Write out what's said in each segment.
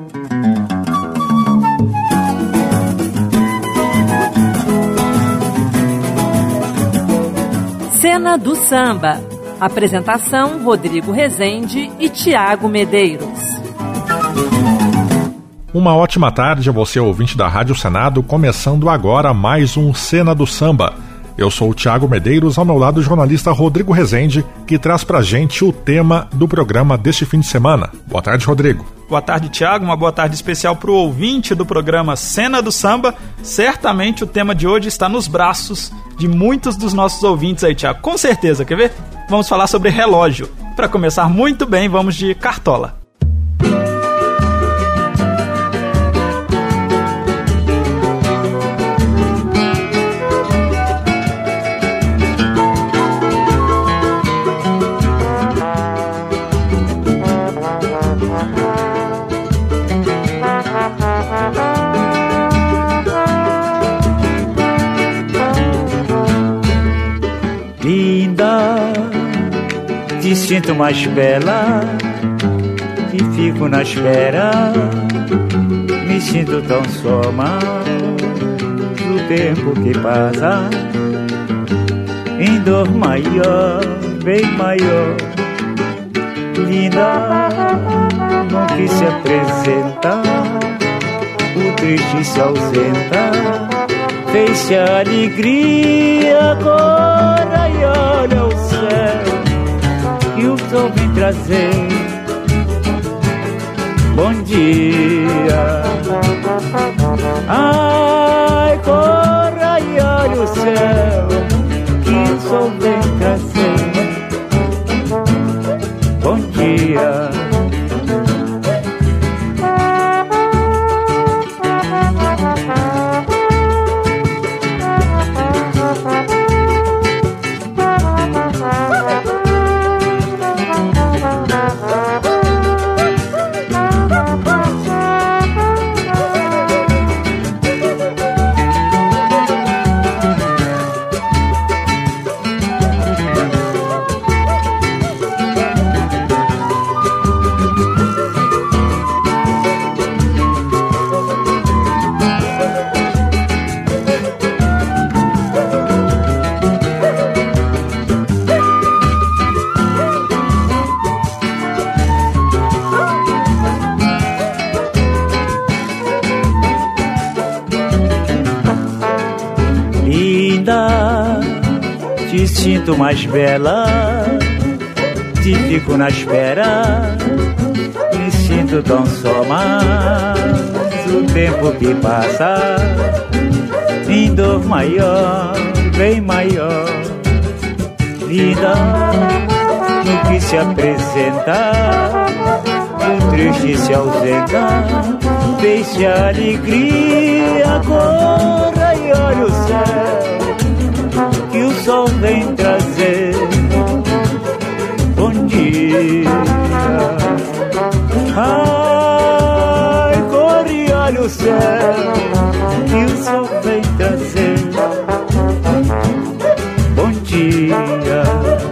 Cena do Samba. Apresentação: Rodrigo Rezende e Tiago Medeiros. Uma ótima tarde a você, ouvinte da Rádio Senado, começando agora mais um Cena do Samba. Eu sou o Tiago Medeiros, ao meu lado o jornalista Rodrigo Rezende, que traz pra gente o tema do programa deste fim de semana. Boa tarde, Rodrigo. Boa tarde, Tiago. Uma boa tarde especial pro ouvinte do programa Cena do Samba. Certamente o tema de hoje está nos braços de muitos dos nossos ouvintes aí, Tiago. Com certeza, quer ver? Vamos falar sobre relógio. Para começar muito bem, vamos de Cartola. Te sinto mais bela, e fico na espera. Me sinto tão só mal do tempo que passa, em dor maior, bem maior. Linda, não quis se apresentar, o triste se ausenta. Fez-se a alegria agora e olha o céu, e o sol vem trazer bom dia. Ai, corra e olha o céu, que o sol vem trazer bom dia. Te sinto mais bela, te fico na espera. Me sinto tão só, mas o tempo que passa, em dor maior, bem maior. Vida no que se apresenta, o triste se ausenta. Deixe a alegria, corra e olha o céu, que o sol vem trazer bom dia. Ai, corre e olha o céu, que o sol vem trazer bom dia.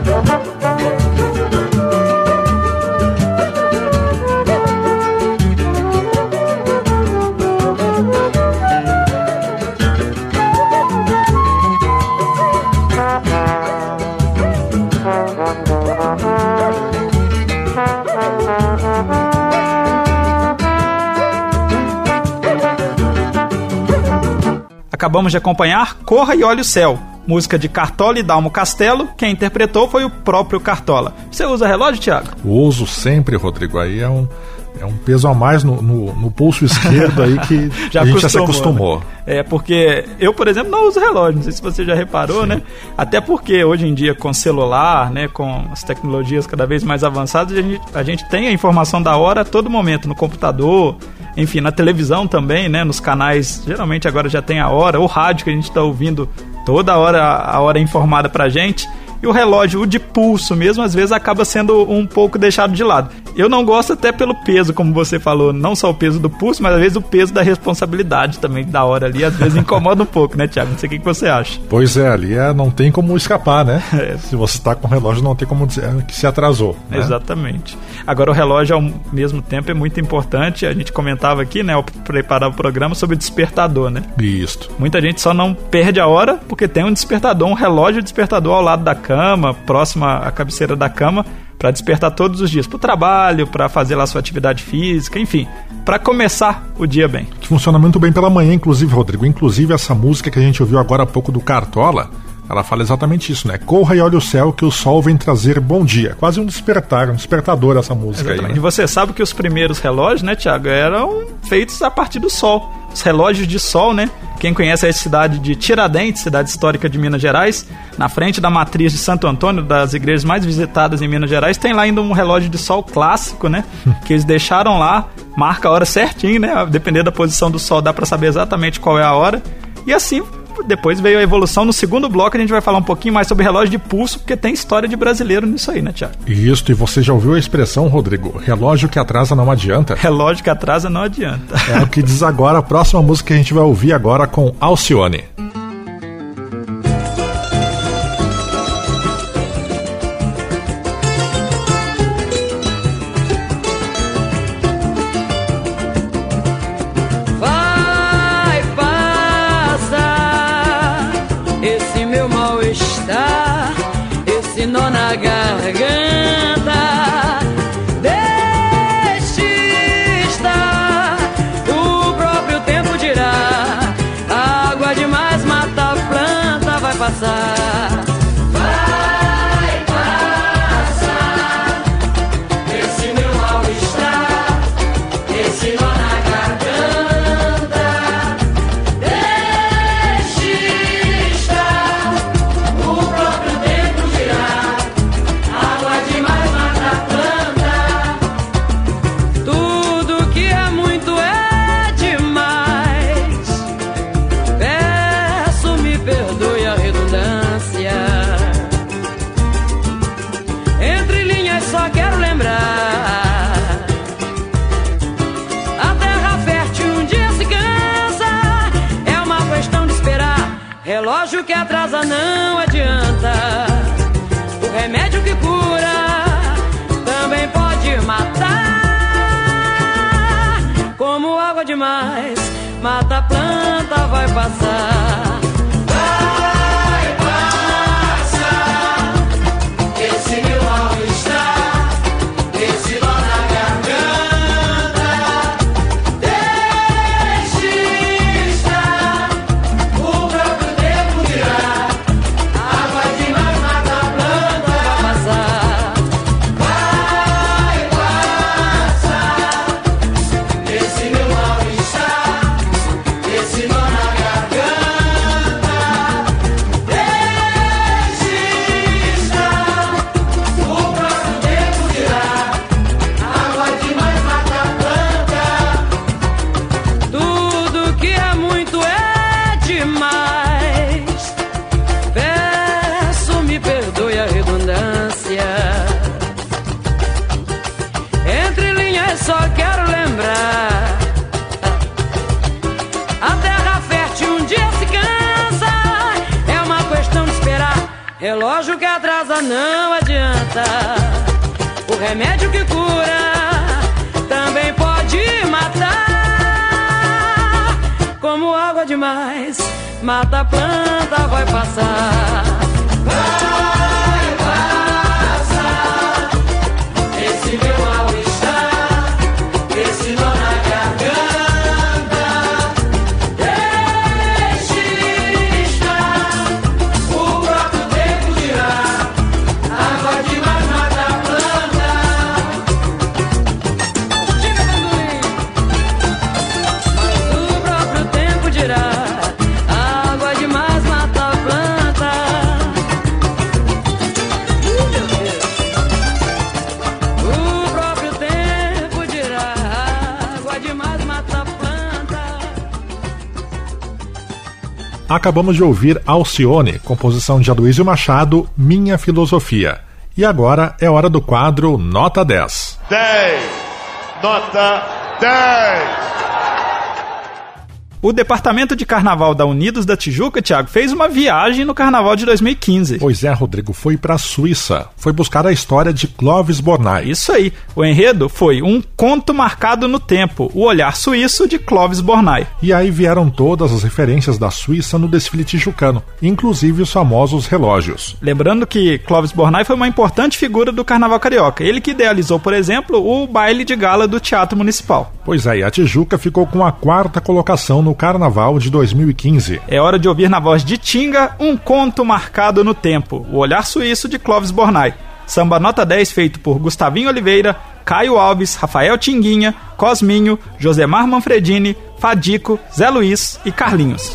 Acabamos de acompanhar Corra e Olha o Céu, música de Cartola e Dalmo Castelo. Quem interpretou foi o próprio Cartola. Você usa relógio, Tiago? Uso sempre, Rodrigo. Aí é um peso a mais no pulso esquerdo aí que a gente já se acostumou. Né? É, porque eu, por exemplo, não uso relógio. Não sei se você já reparou, né? Até porque hoje em dia, com celular, né, com as tecnologias cada vez mais avançadas, a gente tem a informação da hora a todo momento, no computador, enfim, na televisão também, né? Nos canais, geralmente agora já tem a hora, o rádio que a gente está ouvindo toda hora, a hora informada pra gente. E o relógio, o de pulso mesmo, às vezes acaba sendo um pouco deixado de lado. Eu não gosto até pelo peso, como você falou, não só o peso do pulso, mas às vezes o peso da responsabilidade também da hora ali, às vezes incomoda um pouco, né, Thiago? Não sei o que você acha. Pois é, ali não tem como escapar, né? Se você está com o relógio, não tem como dizer que se atrasou, né? Exatamente. Agora, o relógio, ao mesmo tempo, é muito importante. A gente comentava aqui, né, ao preparar o programa, sobre o despertador, né? Isso. Muita gente só não perde a hora porque tem um despertador, um relógio despertador ao lado da cama, próximo à cabeceira da cama, para despertar todos os dias, para o trabalho, para fazer lá a sua atividade física, enfim, para começar o dia bem. Que funciona muito bem pela manhã, inclusive, Rodrigo. Inclusive, essa música que a gente ouviu agora há pouco do Cartola, ela fala exatamente isso, né? Corra e olhe o céu que o sol vem trazer bom dia. Quase um despertador essa música. Exatamente. Aí, né? E você sabe que os primeiros relógios, né, Thiago, eram feitos a partir do sol. Os relógios de sol, né? Quem conhece a cidade de Tiradentes, cidade histórica de Minas Gerais, na frente da matriz de Santo Antônio, das igrejas mais visitadas em Minas Gerais, tem lá ainda um relógio de sol clássico, né? Que eles deixaram lá, marca a hora certinho, né? Dependendo da posição do sol, dá para saber exatamente qual é a hora. E assim, depois veio a evolução. No segundo bloco a gente vai falar um pouquinho mais sobre relógio de pulso, porque tem história de brasileiro nisso aí, né, Thiago? Isso, e você já ouviu a expressão, Rodrigo? Relógio que atrasa não adianta? Relógio que atrasa não adianta. É o que diz agora a próxima música que a gente vai ouvir agora com Alcione. Vai passar esse meu mal-estar, esse nó na garganta. Deixe estar, o próprio tempo dirá. Água demais mata a planta. Tudo que é muito é demais. Peço, me perdoe a redundância. Entre linhas só quero lembrar. A terra fértil um dia se cansa. É uma questão de esperar. Relógio que atrasa não adianta. O remédio que cura também pode matar. Como água demais mata a planta, vai passar. Relógio que atrasa não adianta. O remédio que cura também pode matar. Como água demais mata a planta, vai passar. Vai passar esse meu mal-estar, esse nó na garganta. Acabamos de ouvir Alcione, composição de Aloysio Machado, Minha Filosofia. E agora é hora do quadro Nota 10. 10. Nota 10. O Departamento de Carnaval da Unidos da Tijuca, Thiago, fez uma viagem no Carnaval de 2015. Pois é, Rodrigo, foi para a Suíça. Foi buscar a história de Clovis Bornai. Isso aí. O enredo foi um conto marcado no tempo, o olhar suíço de Clovis Bornai. E aí vieram todas as referências da Suíça no desfile tijucano, inclusive os famosos relógios. Lembrando que Clovis Bornai foi uma importante figura do Carnaval Carioca. Ele que idealizou, por exemplo, o baile de gala do Teatro Municipal. Pois é, e a Tijuca ficou com a 4ª colocação no Carnaval de 2015. É hora de ouvir na voz de Tinga um conto marcado no tempo, o olhar suíço de Clovis Bornai. Samba nota 10 feito por Gustavinho Oliveira, Caio Alves, Rafael Tinguinha, Cosminho, Josemar Manfredini, Fadico, Zé Luiz e Carlinhos.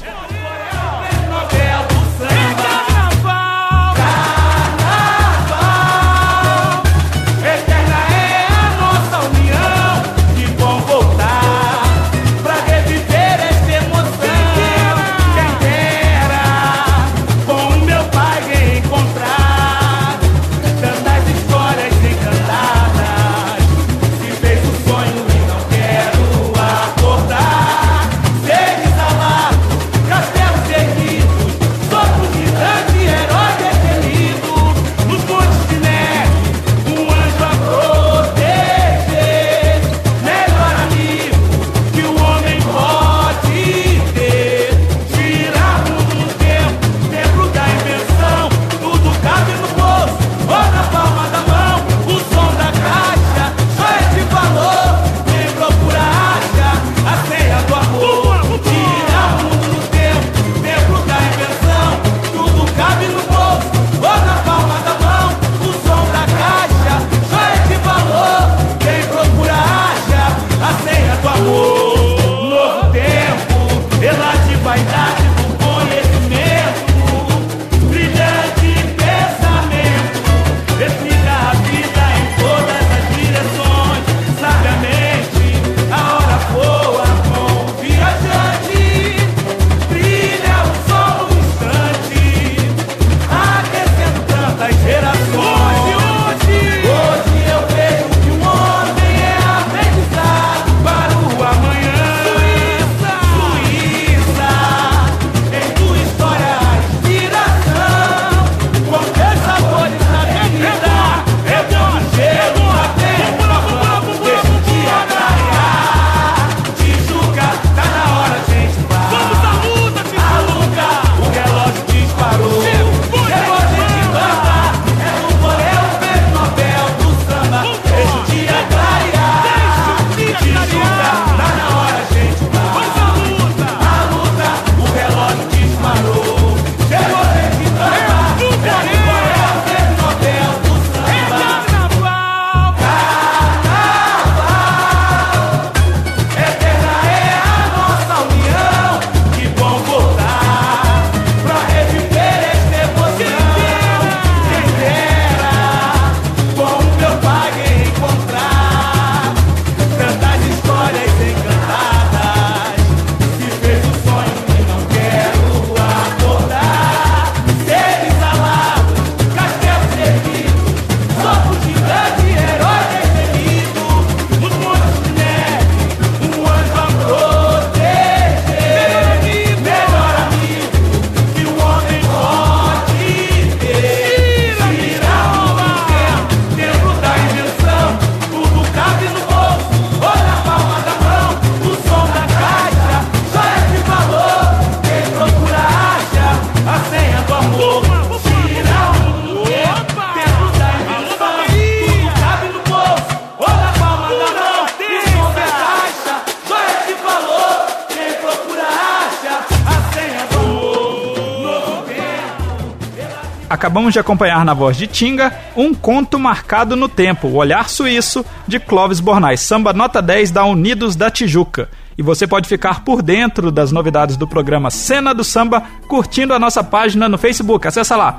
Acabamos de acompanhar na voz de Tinga um conto marcado no tempo, o olhar suíço de Clovis Bornai, samba nota 10 da Unidos da Tijuca. E você pode ficar por dentro das novidades do programa Cena do Samba curtindo a nossa página no Facebook. Acessa lá,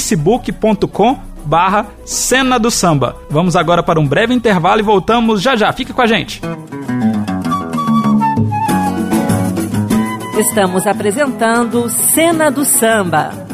facebook.com/Cena do Samba. Vamos agora para um breve intervalo e voltamos já já. Fique com a gente. Estamos apresentando Cena do Samba.